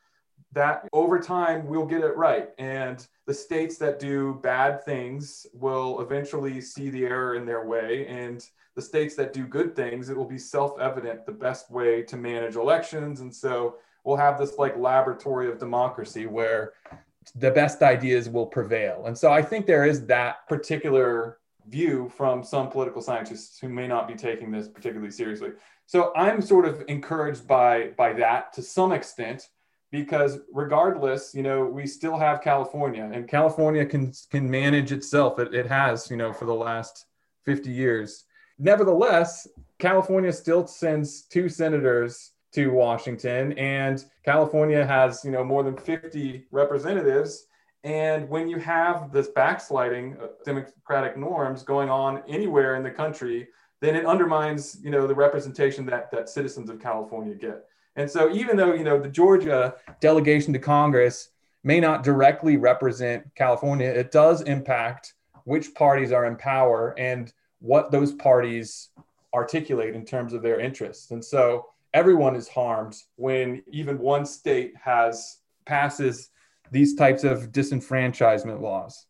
that over time we'll get it right. And the states that do bad things will eventually see the error in their way. And the states that do good things, it will be self-evident the best way to manage elections. And so we'll have this like laboratory of democracy where the best ideas will prevail. And so I think there is that particular view from some political scientists who may not be taking this particularly seriously. So I'm sort of encouraged by, by that to some extent, because regardless, you know, we still have California, and California can, can manage itself. It, it has, you know, for the last fifty years. Nevertheless, California still sends two senators to Washington, and California has, you know, more than fifty representatives. And when you have this backsliding of democratic norms going on anywhere in the country, then it undermines, you know, the representation that that citizens of California get. And so even though, you know, the Georgia delegation to Congress may not directly represent California, it does impact which parties are in power and what those parties articulate in terms of their interests. And so everyone is harmed when even one state has passes these types of disenfranchisement laws.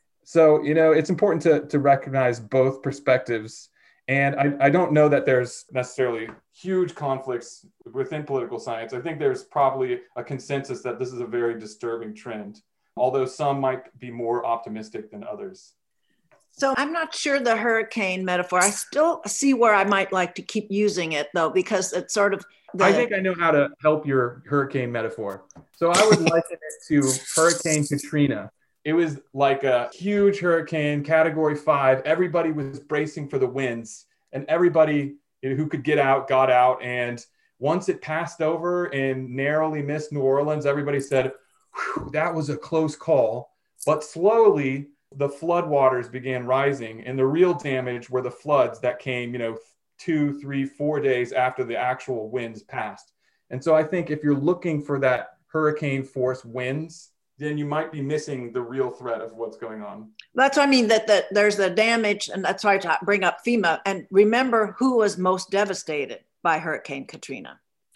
So, you know, it's important to, to recognize both perspectives. And I, I don't know that there's necessarily huge conflicts within political science. I think there's probably a consensus that this is a very disturbing trend, although some might be more optimistic than others. So I'm not sure the hurricane metaphor. I still see where I might like to keep using it, though, because it's sort of the... I think I know how to help your hurricane metaphor. So I would liken it to Hurricane Katrina. It was like a huge hurricane, category five. Everybody was bracing for the winds, and everybody who could get out got out. And once it passed over and narrowly missed New Orleans, everybody said, that was a close call. But slowly, the floodwaters began rising, and the real damage were the floods that came, you know, two, three, four days after the actual winds passed. And so I think if you're looking for that hurricane force winds, then you might be missing the real threat of what's going on. That's what I mean, that, that there's the damage, and that's why I bring up FEMA. And remember who was most devastated by Hurricane Katrina?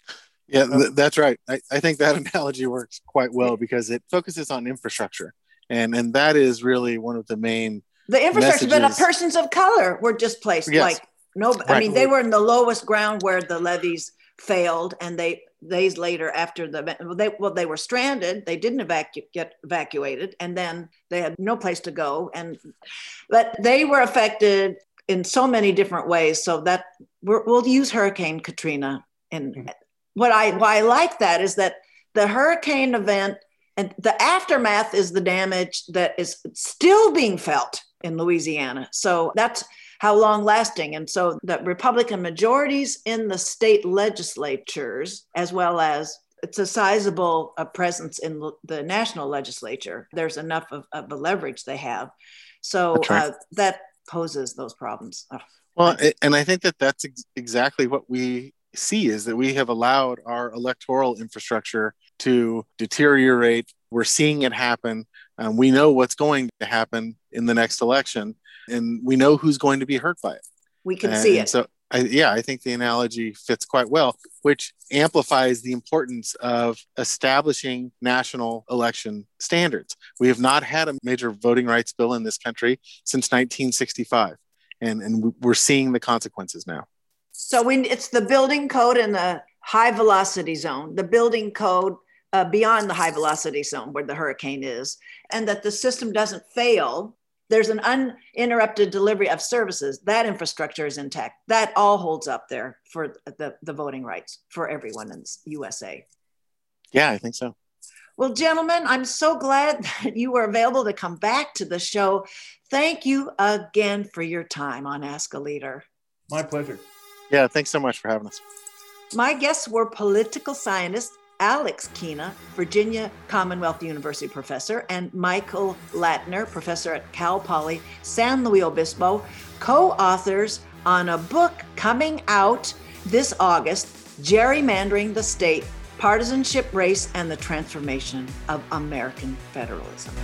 Yeah, th- that's right. I, I think that analogy works quite well because it focuses on infrastructure. And, and that is really one of the main The infrastructure, messages. but persons of color were displaced. Yes. Like, no, I Right. mean, they were in the lowest ground where the levees failed, and they days later after the well they well they were stranded. They didn't evacu- get evacuated, and then they had no place to go. And but they were affected in so many different ways. So that we're, we'll use Hurricane Katrina. And mm-hmm. what I why I like that is that the hurricane event and the aftermath is the damage that is still being felt in Louisiana. So that's how long lasting. And so the Republican majorities in the state legislatures, as well as it's a sizable uh, presence in the national legislature, there's enough of, of the leverage they have. So right. uh, that poses those problems. Oh, well, I, and I think that that's ex- exactly what we see is that we have allowed our electoral infrastructure to deteriorate. We're seeing it happen. Um, we know what's going to happen in the next election, and we know who's going to be hurt by it. We can and, see and it. So, I, yeah, I think the analogy fits quite well, which amplifies the importance of establishing national election standards. We have not had a major voting rights bill in this country since nineteen sixty-five, and, and we're seeing the consequences now. So we, it's the building code in the high velocity zone, the building code uh, beyond the high velocity zone where the hurricane is, and that the system doesn't fail. There's an uninterrupted delivery of services. That infrastructure is intact. That all holds up there for the, the voting rights for everyone in the U S A. Yeah, I think so. Well, gentlemen, I'm so glad that you were available to come back to the show. Thank you again for your time on Ask a Leader. My pleasure. Yeah, thanks so much for having us. My guests were political scientist Alex Kina, Virginia Commonwealth University professor, and Michael Latner, professor at Cal Poly San Luis Obispo, co-authors on a book coming out this August, Gerrymandering the State, Partisanship, Race, and the Transformation of American Federalism.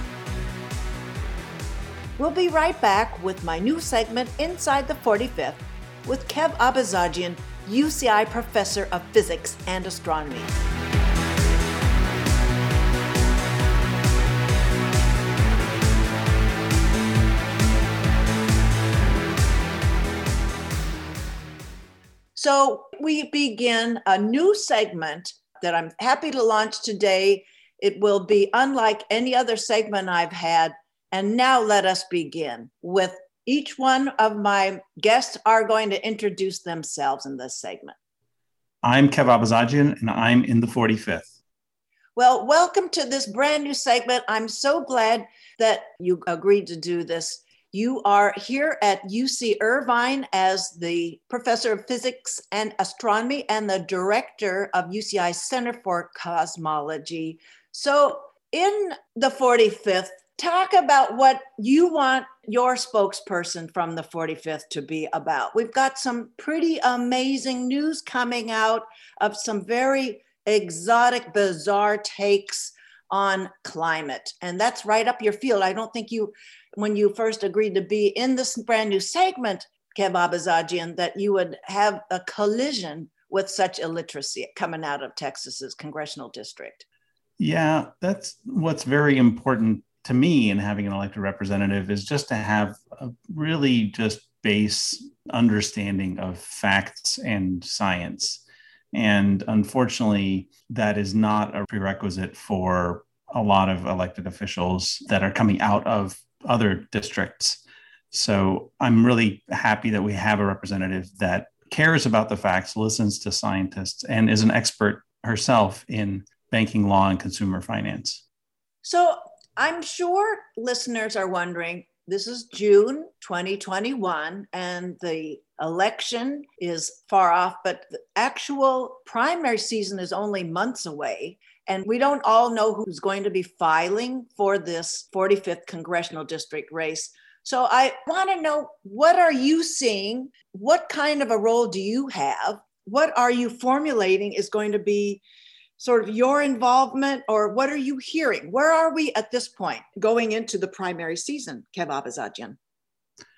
We'll be right back with my new segment, Inside the forty-fifth, with Kev Abazajian, U C I Professor of Physics and Astronomy. So we begin a new segment that I'm happy to launch today. It will be unlike any other segment I've had. And now let us begin with each one of my guests are going to introduce themselves in this segment. I'm Kev Abazajian, and I'm in the forty-fifth. Well, welcome to this brand new segment. I'm so glad that you agreed to do this. You are here at U C Irvine as the professor of physics and astronomy and the director of U C I Center for Cosmology. So in the forty-fifth, talk about what you want your spokesperson from the forty-fifth to be about. We've got some pretty amazing news coming out of some very exotic, bizarre takes on climate. And that's right up your field. I don't think you, when you first agreed to be in this brand new segment, Kev Abazajian, that you would have a collision with such illiteracy coming out of Texas's congressional district. Yeah, that's what's very important to me in having an elected representative is just to have a really just base understanding of facts and science. And unfortunately, that is not a prerequisite for a lot of elected officials that are coming out of other districts. So I'm really happy that we have a representative that cares about the facts, listens to scientists, and is an expert herself in banking law and consumer finance. So I'm sure listeners are wondering, this is June twenty twenty-one, and the election is far off, but the actual primary season is only months away. And we don't all know who's going to be filing for this forty-fifth congressional district race. So I want to know, what are you seeing? What kind of a role do you have? What are you formulating is going to be sort of your involvement, or what are you hearing? Where are we at this point going into the primary season, Kev Abazajian?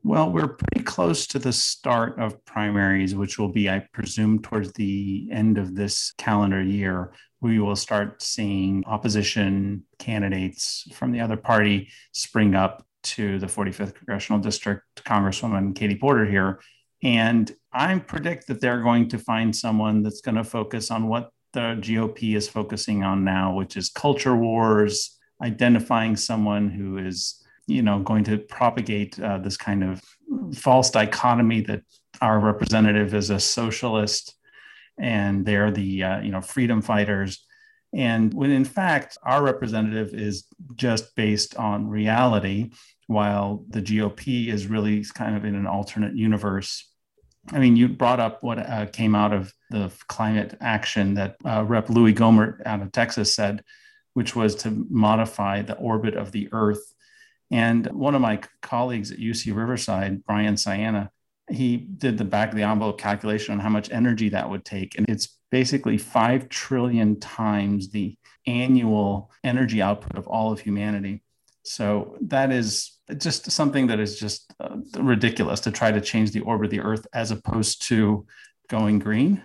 Well, we're pretty close to the start of primaries, which will be, I presume, towards the end of this calendar year. We will start seeing opposition candidates from the other party spring up to the forty-fifth Congressional District, Congresswoman Katie Porter here. And I predict that they're going to find someone that's going to focus on what the G O P is focusing on now, which is culture wars, identifying someone who is you know, going to propagate uh, this kind of false dichotomy that our representative is a socialist and they're the, uh, you know, freedom fighters. And when in fact, our representative is just based on reality, while the G O P is really kind of in an alternate universe. I mean, you brought up what uh, came out of the climate action that uh, Rep Louis Gohmert out of Texas said, which was to modify the orbit of the Earth. And one of my colleagues at U C Riverside, Brian Sienna, he did the back of the envelope calculation on how much energy that would take. And it's basically five trillion times the annual energy output of all of humanity. So that is just something that is just uh, ridiculous to try to change the orbit of the Earth as opposed to going green.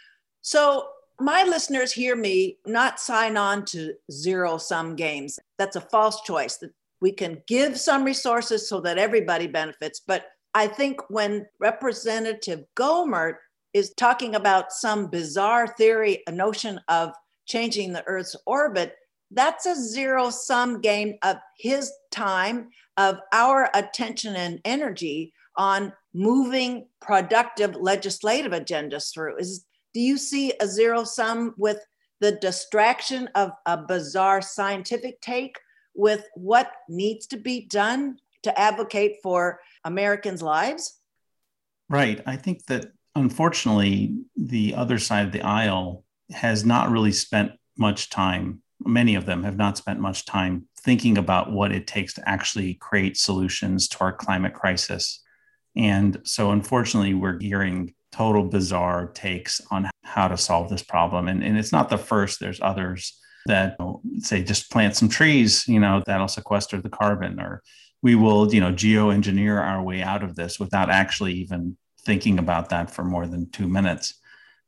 So my listeners hear me not sign on to zero-sum games. That's a false choice. We can give some resources so that everybody benefits. But I think when Representative Gohmert is talking about some bizarre theory, a notion of changing the Earth's orbit, that's a zero-sum game of his time, of our attention and energy on moving productive legislative agendas through. Is, do you see a zero-sum with the distraction of a bizarre scientific take with what needs to be done to advocate for Americans' lives? Right. I think that unfortunately, the other side of the aisle has not really spent much time, many of them have not spent much time thinking about what it takes to actually create solutions to our climate crisis. And so unfortunately, we're hearing total bizarre takes on how to solve this problem. And, and it's not the first, there's others that say just plant some trees, you know, that'll sequester the carbon, or we will, you know, geoengineer our way out of this without actually even thinking about that for more than two minutes.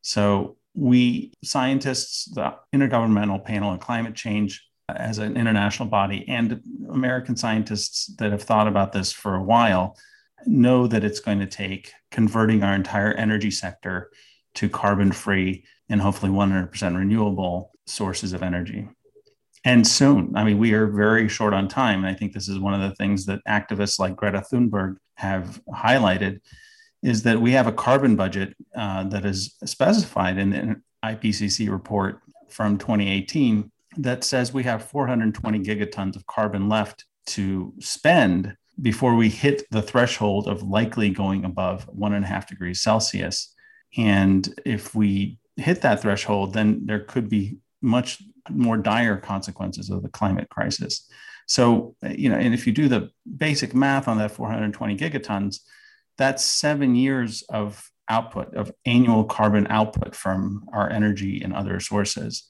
So we scientists, the Intergovernmental Panel on Climate Change as an international body, and American scientists that have thought about this for a while know that it's going to take converting our entire energy sector to carbon-free and hopefully one hundred percent renewable sources of energy. And soon. I mean, we are very short on time. And I think this is one of the things that activists like Greta Thunberg have highlighted, is that we have a carbon budget uh, that is specified in the I P C C report from twenty eighteen that says we have four hundred twenty gigatons of carbon left to spend before we hit the threshold of likely going above one and a half degrees Celsius. And if we hit that threshold, then there could be much more dire consequences of the climate crisis. So, you know, and if you do the basic math on that four hundred twenty gigatons, that's seven years of output, of annual carbon output from our energy and other sources.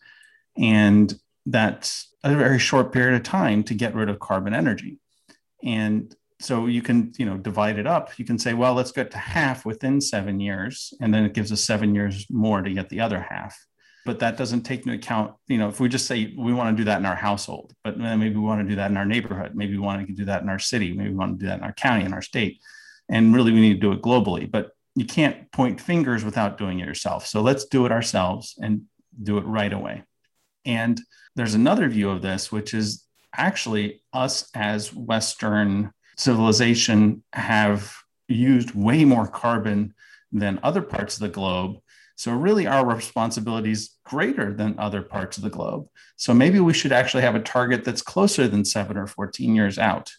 And that's a very short period of time to get rid of carbon energy. And so you can, you know, divide it up. You can say, well, let's get to half within seven years. And then it gives us seven years more to get the other half. But that doesn't take into account, you know, if we just say we want to do that in our household, but then maybe we want to do that in our neighborhood. Maybe we want to do that in our city. Maybe we want to do that in our county, in our state. And really, we need to do it globally. But you can't point fingers without doing it yourself. So let's do it ourselves and do it right away. And there's another view of this, which is actually us as Western civilization have used way more carbon than other parts of the globe. So really our responsibility is greater than other parts of the globe. So maybe we should actually have a target that's closer than seven or fourteen years out.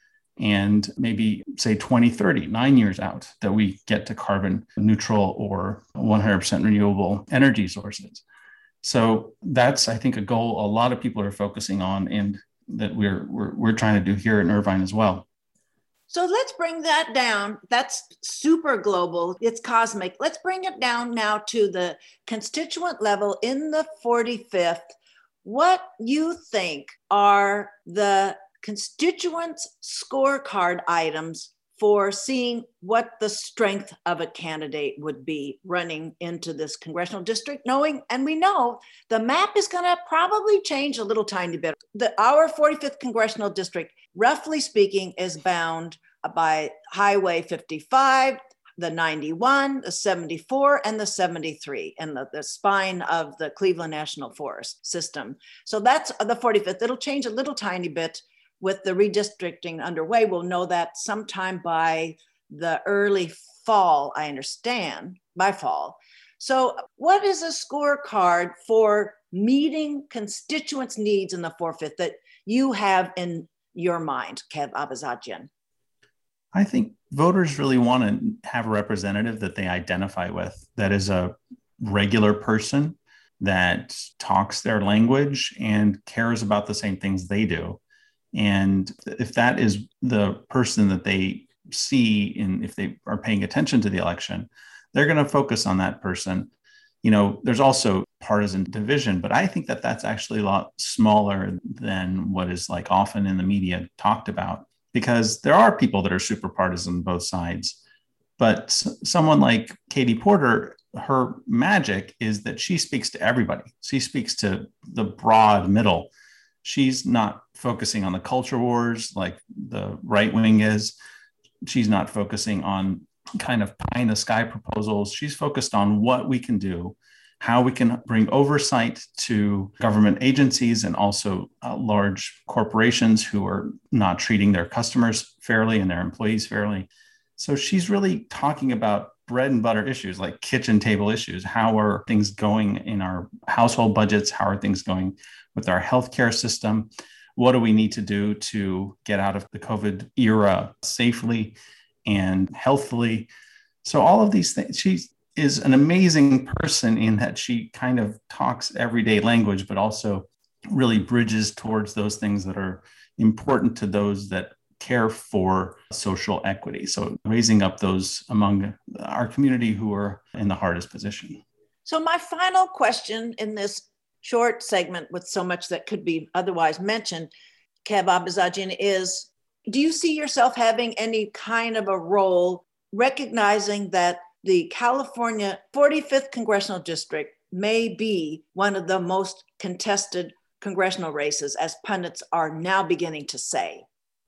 And maybe say twenty thirty, nine years out, that we get to carbon neutral or one hundred percent renewable energy sources. So that's, I think, a goal a lot of people are focusing on, and that we're, we're, we're trying to do here in Irvine as well. So let's bring that down. That's super global. It's cosmic. Let's bring it down now to the constituent level in the forty-fifth. What you think are the constituents' scorecard items for seeing what the strength of a candidate would be running into this congressional district, knowing, and we know the map is going to probably change a little tiny bit. The, our forty-fifth congressional district, roughly speaking, is bound by Highway fifty-five, the ninety-one, the seventy-four, and the seventy-three, and the, the spine of the Cleveland National Forest system. So that's the forty-fifth. It'll change a little tiny bit with the redistricting underway. We'll know that sometime by the early fall, I understand, by fall. So what is a scorecard for meeting constituents' needs in the forty-fifth that you have in your mind, Kev Abazajian? I think voters really want to have a representative that they identify with, that is a regular person that talks their language and cares about the same things they do. And if that is the person that they see, and if they are paying attention to the election, they're going to focus on that person. You know, there's also partisan division, but I think that that's actually a lot smaller than what is like often in the media talked about, because there are people that are super partisan on both sides. But someone like Katie Porter, her magic is that she speaks to everybody. She speaks to the broad middle. She's not focusing on the culture wars like the right wing is. She's not focusing on kind of pie in the sky proposals. She's focused on what we can do, how we can bring oversight to government agencies and also uh, large corporations who are not treating their customers fairly and their employees fairly. So she's really talking about bread and butter issues like kitchen table issues. How are things going in our household budgets? How are things going with our healthcare system? What do we need to do to get out of the COVID era safely and healthily? So all of these things, she is an amazing person in that she kind of talks everyday language, but also really bridges towards those things that are important to those that care for social equity. So raising up those among our community who are in the hardest position. So my final question in this short segment with so much that could be otherwise mentioned, Kev Abazajian, is, do you see yourself having any kind of a role recognizing that the California forty-fifth Congressional District may be one of the most contested congressional races, as pundits are now beginning to say?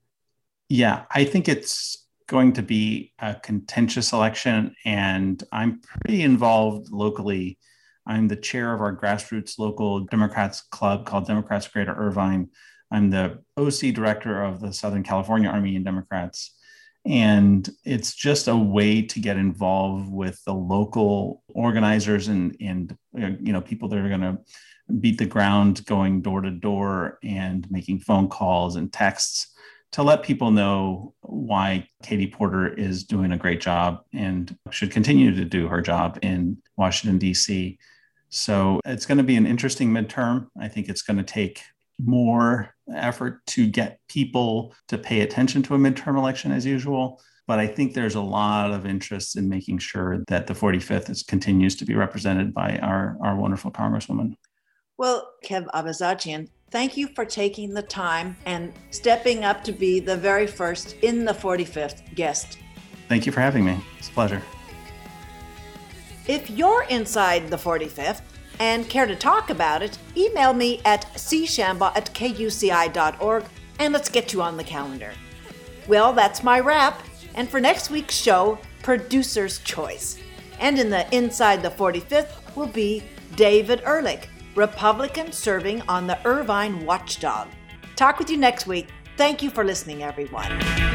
Yeah, I think it's going to be a contentious election, and I'm pretty involved locally. I'm the chair of our grassroots local Democrats club called Democrats Greater Irvine. I'm the O C director of the Southern California Army and Democrats. And it's just a way to get involved with the local organizers and, and you know, people that are going to beat the ground going door to door and making phone calls and texts to let people know why Katie Porter is doing a great job and should continue to do her job in Washington, D C. So it's going to be an interesting midterm. I think it's going to take more effort to get people to pay attention to a midterm election as usual. But I think there's a lot of interest in making sure that the forty-fifth is, continues to be represented by our, our wonderful Congresswoman. Well, Kev Abazajian, thank you for taking the time and stepping up to be the very first in the forty-fifth guest. Thank you for having me. It's a pleasure. If you're inside the forty-fifth and care to talk about it, email me at c shambaugh at k u c i dot org and let's get you on the calendar. Well, that's my wrap. And for next week's show, Producer's Choice. And in the Inside the forty-fifth will be David Ehrlich, Republican serving on the Irvine Watchdog. Talk with you next week. Thank you for listening, everyone.